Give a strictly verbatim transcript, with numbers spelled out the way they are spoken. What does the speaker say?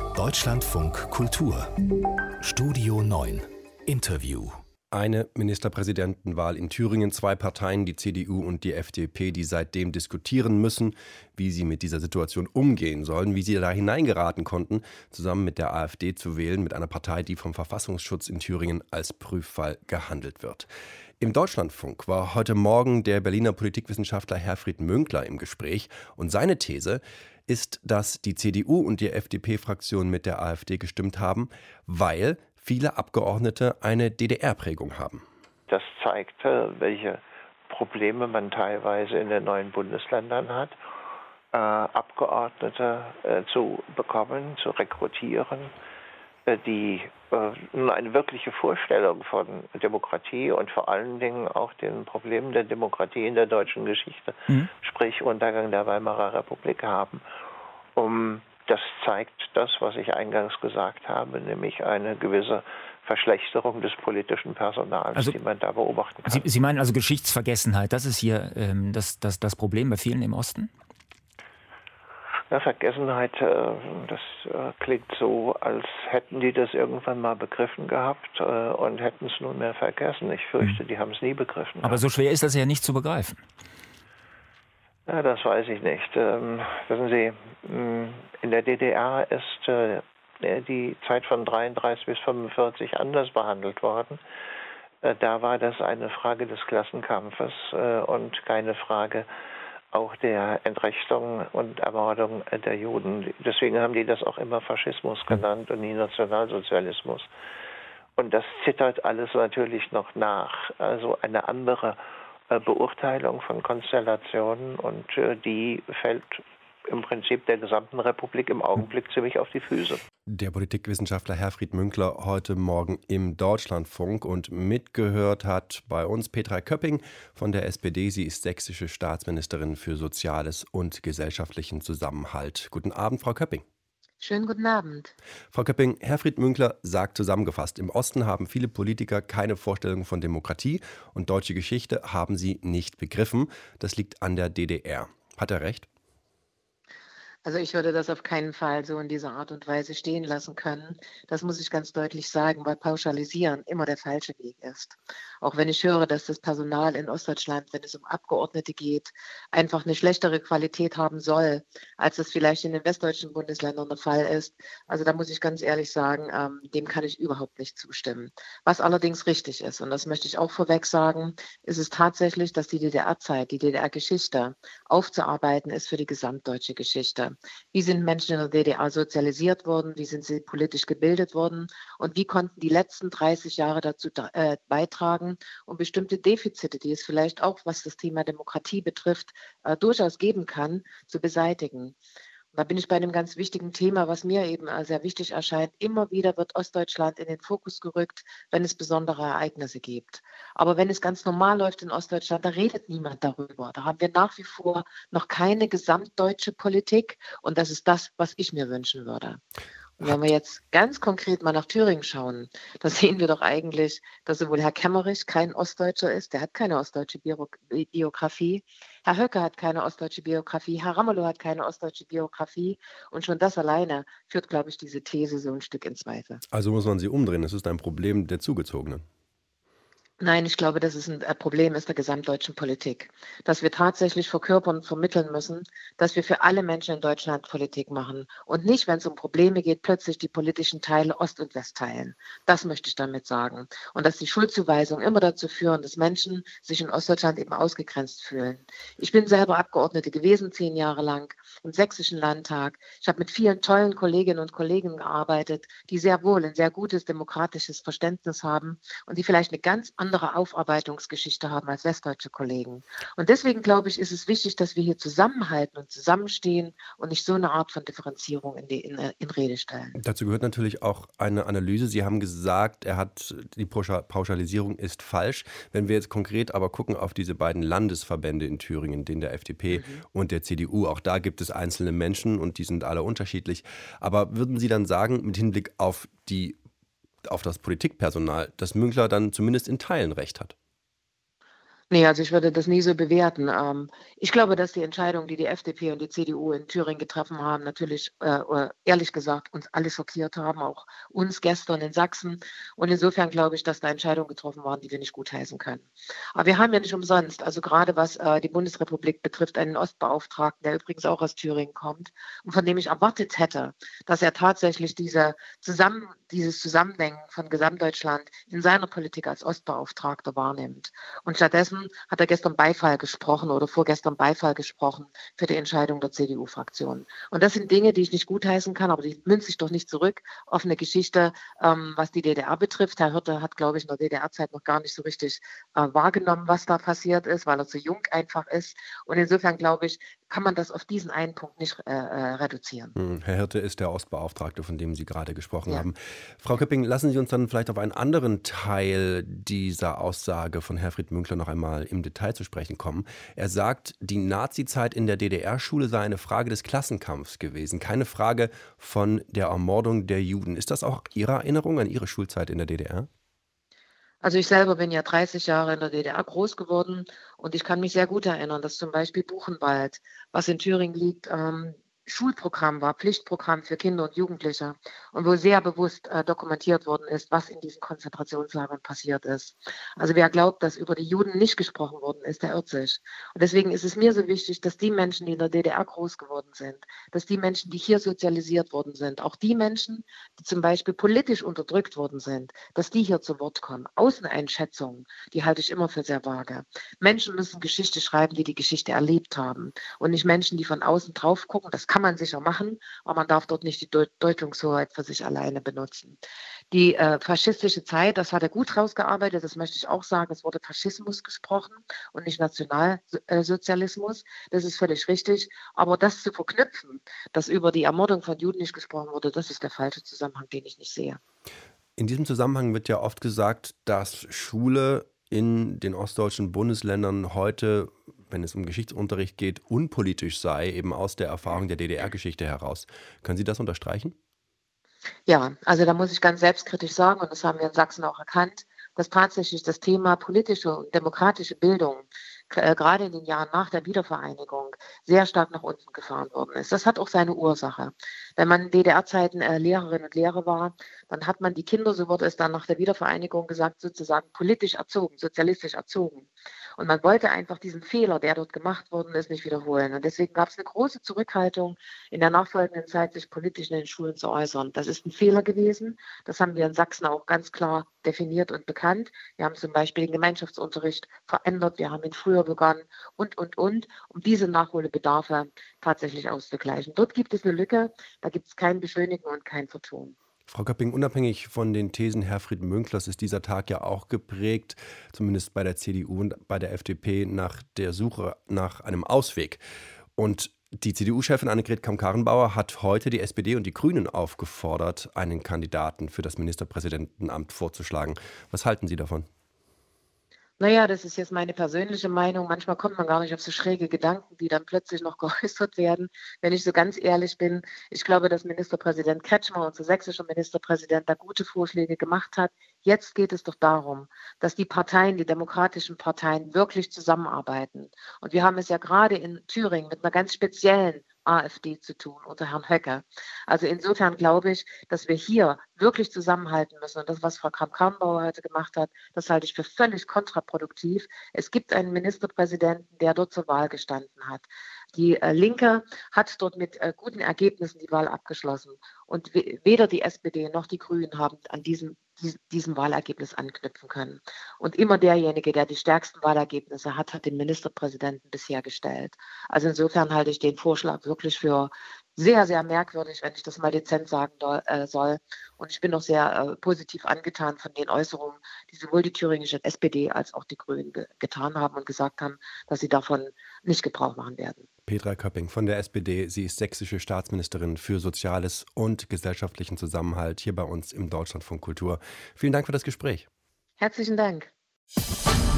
Deutschlandfunk Kultur Studio neun Interview. Eine Ministerpräsidentenwahl in Thüringen, zwei Parteien, die C D U und die F D P, die seitdem diskutieren müssen, wie sie mit dieser Situation umgehen sollen, wie sie da hineingeraten konnten, zusammen mit der AfD zu wählen, mit einer Partei, die vom Verfassungsschutz in Thüringen als Prüffall gehandelt wird. Im Deutschlandfunk war heute Morgen der Berliner Politikwissenschaftler Herfried Münkler im Gespräch und seine These ist, dass die C D U und die F D P-Fraktion mit der AfD gestimmt haben, weil viele Abgeordnete eine D D R-Prägung haben. Das zeigt, welche Probleme man teilweise in den neuen Bundesländern hat, äh, Abgeordnete äh, zu bekommen, zu rekrutieren, äh, die äh, eine wirkliche Vorstellung von Demokratie und vor allen Dingen auch den Problemen der Demokratie in der deutschen Geschichte, mhm. sprich Untergang der Weimarer Republik haben. Um Das zeigt das, was ich eingangs gesagt habe, nämlich eine gewisse Verschlechterung des politischen Personals, also, die man da beobachten kann. Sie, Sie meinen also Geschichtsvergessenheit, das ist hier ähm, das, das, das Problem bei vielen im Osten? Ja, Vergessenheit, äh, das äh, klingt so, als hätten die das irgendwann mal begriffen gehabt äh, und hätten es nunmehr vergessen. Ich fürchte, mhm. die haben es nie begriffen. Aber gehabt. So schwer ist das ja nicht zu begreifen. Ja, das weiß ich nicht. Ähm, wissen Sie, in der D D R ist äh, die Zeit von dreiunddreißig bis fünfundvierzig anders behandelt worden. Äh, da war das eine Frage des Klassenkampfes äh, und keine Frage auch der Entrechtung und Ermordung der Juden. Deswegen haben die das auch immer Faschismus genannt und nie Nationalsozialismus. Und das zittert alles natürlich noch nach. Also eine andere Beurteilung von Konstellationen und äh, die fällt im Prinzip der gesamten Republik im Augenblick ziemlich auf die Füße. Der Politikwissenschaftler Herfried Münkler heute Morgen im Deutschlandfunk und mitgehört hat bei uns Petra Köpping von der S P D. Sie ist sächsische Staatsministerin für Soziales und gesellschaftlichen Zusammenhalt. Guten Abend, Frau Köpping. Schönen guten Abend. Frau Köpping, Herfried Münkler sagt zusammengefasst, im Osten haben viele Politiker keine Vorstellung von Demokratie und deutsche Geschichte haben sie nicht begriffen. Das liegt an der D D R. Hat er recht? Also ich würde das auf keinen Fall so in dieser Art und Weise stehen lassen können. Das muss ich ganz deutlich sagen, weil Pauschalisieren immer der falsche Weg ist. Auch wenn ich höre, dass das Personal in Ostdeutschland, wenn es um Abgeordnete geht, einfach eine schlechtere Qualität haben soll, als das vielleicht in den westdeutschen Bundesländern der Fall ist. Also da muss ich ganz ehrlich sagen, ähm, dem kann ich überhaupt nicht zustimmen. Was allerdings richtig ist, und das möchte ich auch vorweg sagen, ist es tatsächlich, dass die D D R-Zeit, die D D R-Geschichte aufzuarbeiten ist für die gesamtdeutsche Geschichte. Wie sind Menschen in der D D R sozialisiert worden? Wie sind sie politisch gebildet worden? Und wie konnten die letzten dreißig Jahre dazu äh, beitragen, um bestimmte Defizite, die es vielleicht auch, was das Thema Demokratie betrifft, äh, durchaus geben kann, zu beseitigen? Und da bin ich bei einem ganz wichtigen Thema, was mir eben sehr wichtig erscheint. Immer wieder wird Ostdeutschland in den Fokus gerückt, wenn es besondere Ereignisse gibt. Aber wenn es ganz normal läuft in Ostdeutschland, da redet niemand darüber. Da haben wir nach wie vor noch keine gesamtdeutsche Politik. Und das ist das, was ich mir wünschen würde. Und wenn wir jetzt ganz konkret mal nach Thüringen schauen, da sehen wir doch eigentlich, dass sowohl Herr Kemmerich kein Ostdeutscher ist, der hat keine ostdeutsche Biografie, Herr Höcke hat keine ostdeutsche Biografie, Herr Ramelow hat keine ostdeutsche Biografie und schon das alleine führt, glaube ich, diese These so ein Stück in Zweifel. Also muss man sie umdrehen, es ist ein Problem der Zugezogenen. Nein, ich glaube, das ist ein Problem ist der gesamtdeutschen Politik, dass wir tatsächlich verkörpern und vermitteln müssen, dass wir für alle Menschen in Deutschland Politik machen und nicht, wenn es um Probleme geht, plötzlich die politischen Teile Ost und West teilen. Das möchte ich damit sagen. Und dass die Schuldzuweisungen immer dazu führen, dass Menschen sich in Ostdeutschland eben ausgegrenzt fühlen. Ich bin selber Abgeordnete gewesen, zehn Jahre lang im Sächsischen Landtag. Ich habe mit vielen tollen Kolleginnen und Kollegen gearbeitet, die sehr wohl ein sehr gutes demokratisches Verständnis haben und die vielleicht eine ganz andere andere Aufarbeitungsgeschichte haben als westdeutsche Kollegen. Und deswegen, glaube ich, ist es wichtig, dass wir hier zusammenhalten und zusammenstehen und nicht so eine Art von Differenzierung in, die, in, in Rede stellen. Dazu gehört natürlich auch eine Analyse. Sie haben gesagt, er hat, die Pauschalisierung ist falsch. Wenn wir jetzt konkret aber gucken auf diese beiden Landesverbände in Thüringen, den der F D P mhm. und der C D U, auch da gibt es einzelne Menschen und die sind alle unterschiedlich. Aber würden Sie dann sagen, mit Hinblick auf die auf das Politikpersonal, dass Münkler dann zumindest in Teilen recht hat? Nee, also ich würde das nie so bewerten. Ähm, ich glaube, dass die Entscheidung, die die F D P und die C D U in Thüringen getroffen haben, natürlich, äh, äh, ehrlich gesagt, uns alle schockiert haben, auch uns gestern in Sachsen. Und insofern glaube ich, dass da Entscheidungen getroffen waren, die wir nicht gutheißen können. Aber wir haben ja nicht umsonst, also gerade was äh, die Bundesrepublik betrifft, einen Ostbeauftragten, der übrigens auch aus Thüringen kommt und von dem ich erwartet hätte, dass er tatsächlich diese Zusammen, dieses Zusammendenken von Gesamtdeutschland in seiner Politik als Ostbeauftragter wahrnimmt. Und stattdessen hat er gestern Beifall gesprochen oder vorgestern Beifall gesprochen für die Entscheidung der C D U-Fraktion. Und das sind Dinge, die ich nicht gutheißen kann, aber die münzen sich doch nicht zurück auf eine Geschichte, ähm, was die D D R betrifft. Herr Hirte hat, glaube ich, in der D D R-Zeit noch gar nicht so richtig äh, wahrgenommen, was da passiert ist, weil er zu jung einfach ist. Und insofern, glaube ich, kann man das auf diesen einen Punkt nicht äh, äh, reduzieren. Hm, Herr Hirte ist der Ostbeauftragte, von dem Sie gerade gesprochen Ja. haben. Frau Köpping, lassen Sie uns dann vielleicht auf einen anderen Teil dieser Aussage von Herfried Münkler noch einmal im Detail zu sprechen kommen. Er sagt, die Nazizeit in der D D R-Schule sei eine Frage des Klassenkampfs gewesen, keine Frage von der Ermordung der Juden. Ist das auch Ihre Erinnerung an Ihre Schulzeit in der D D R? Also ich selber bin ja dreißig Jahre in der D D R groß geworden und ich kann mich sehr gut erinnern, dass zum Beispiel Buchenwald, was in Thüringen liegt, ähm, Schulprogramm war, Pflichtprogramm für Kinder und Jugendliche und wo sehr bewusst äh, dokumentiert worden ist, was in diesen Konzentrationslagern passiert ist. Also wer glaubt, dass über die Juden nicht gesprochen worden ist, der irrt sich. Und deswegen ist es mir so wichtig, dass die Menschen, die in der D D R groß geworden sind, dass die Menschen, die hier sozialisiert worden sind, auch die Menschen, die zum Beispiel politisch unterdrückt worden sind, dass die hier zu Wort kommen. Außeneinschätzungen, die halte ich immer für sehr vage. Menschen müssen Geschichte schreiben, die die Geschichte erlebt haben und nicht Menschen, die von außen drauf gucken. Das kann man sicher machen, aber man darf dort nicht die Deut- Deutungshoheit für sich alleine benutzen. Die äh, faschistische Zeit, das hat er gut rausgearbeitet, das möchte ich auch sagen, es wurde Faschismus gesprochen und nicht Nationalsozialismus, das ist völlig richtig, aber das zu verknüpfen, dass über die Ermordung von Juden nicht gesprochen wurde, das ist der falsche Zusammenhang, den ich nicht sehe. In diesem Zusammenhang wird ja oft gesagt, dass Schule in den ostdeutschen Bundesländern heute, wenn es um Geschichtsunterricht geht, unpolitisch sei, eben aus der Erfahrung der D D R-Geschichte heraus. Können Sie das unterstreichen? Ja, also da muss ich ganz selbstkritisch sagen, und das haben wir in Sachsen auch erkannt, dass tatsächlich das Thema politische und demokratische Bildung äh, gerade in den Jahren nach der Wiedervereinigung sehr stark nach unten gefahren worden ist. Das hat auch seine Ursache. Wenn man in D D R-Zeiten äh, Lehrerin und Lehrer war, dann hat man die Kinder, so wurde es dann nach der Wiedervereinigung gesagt, sozusagen politisch erzogen, sozialistisch erzogen. Und man wollte einfach diesen Fehler, der dort gemacht worden ist, nicht wiederholen. Und deswegen gab es eine große Zurückhaltung in der nachfolgenden Zeit, sich politisch in den Schulen zu äußern. Das ist ein Fehler gewesen. Das haben wir in Sachsen auch ganz klar definiert und bekannt. Wir haben zum Beispiel den Gemeinschaftsunterricht verändert. Wir haben ihn früher begonnen und, und, und, um diese Nachholbedarfe tatsächlich auszugleichen. Dort gibt es eine Lücke. Da gibt es kein Beschönigen und kein Vertun. Frau Köpping, unabhängig von den Thesen Herfried Münklers ist dieser Tag ja auch geprägt, zumindest bei der C D U und bei der F D P, nach der Suche nach einem Ausweg. Und die C D U-Chefin Annegret Kramp-Karrenbauer hat heute die S P D und die Grünen aufgefordert, einen Kandidaten für das Ministerpräsidentenamt vorzuschlagen. Was halten Sie davon? Naja, das ist jetzt meine persönliche Meinung. Manchmal kommt man gar nicht auf so schräge Gedanken, die dann plötzlich noch geäußert werden. Wenn ich so ganz ehrlich bin, ich glaube, dass Ministerpräsident Kretschmer, unser sächsischer Ministerpräsident, da gute Vorschläge gemacht hat. Jetzt geht es doch darum, dass die Parteien, die demokratischen Parteien wirklich zusammenarbeiten. Und wir haben es ja gerade in Thüringen mit einer ganz speziellen AfD zu tun unter Herrn Höcke. Also insofern glaube ich, dass wir hier wirklich zusammenhalten müssen. Und das, was Frau Kramp-Karrenbauer heute gemacht hat, das halte ich für völlig kontraproduktiv. Es gibt einen Ministerpräsidenten, der dort zur Wahl gestanden hat. Die äh, Linke hat dort mit äh, guten Ergebnissen die Wahl abgeschlossen. Und we- weder die S P D noch die Grünen haben an diesem, dies- diesem Wahlergebnis anknüpfen können. Und immer derjenige, der die stärksten Wahlergebnisse hat, hat den Ministerpräsidenten bisher gestellt. Also insofern halte ich den Vorschlag wirklich für sehr, sehr merkwürdig, wenn ich das mal dezent sagen do- äh, soll. Und ich bin auch sehr äh, positiv angetan von den Äußerungen, die sowohl die thüringische S P D als auch die Grünen ge- getan haben und gesagt haben, dass sie davon nicht Gebrauch machen werden. Petra Köpping von der S P D. Sie ist sächsische Staatsministerin für Soziales und gesellschaftlichen Zusammenhalt hier bei uns im Deutschlandfunk Kultur. Vielen Dank für das Gespräch. Herzlichen Dank.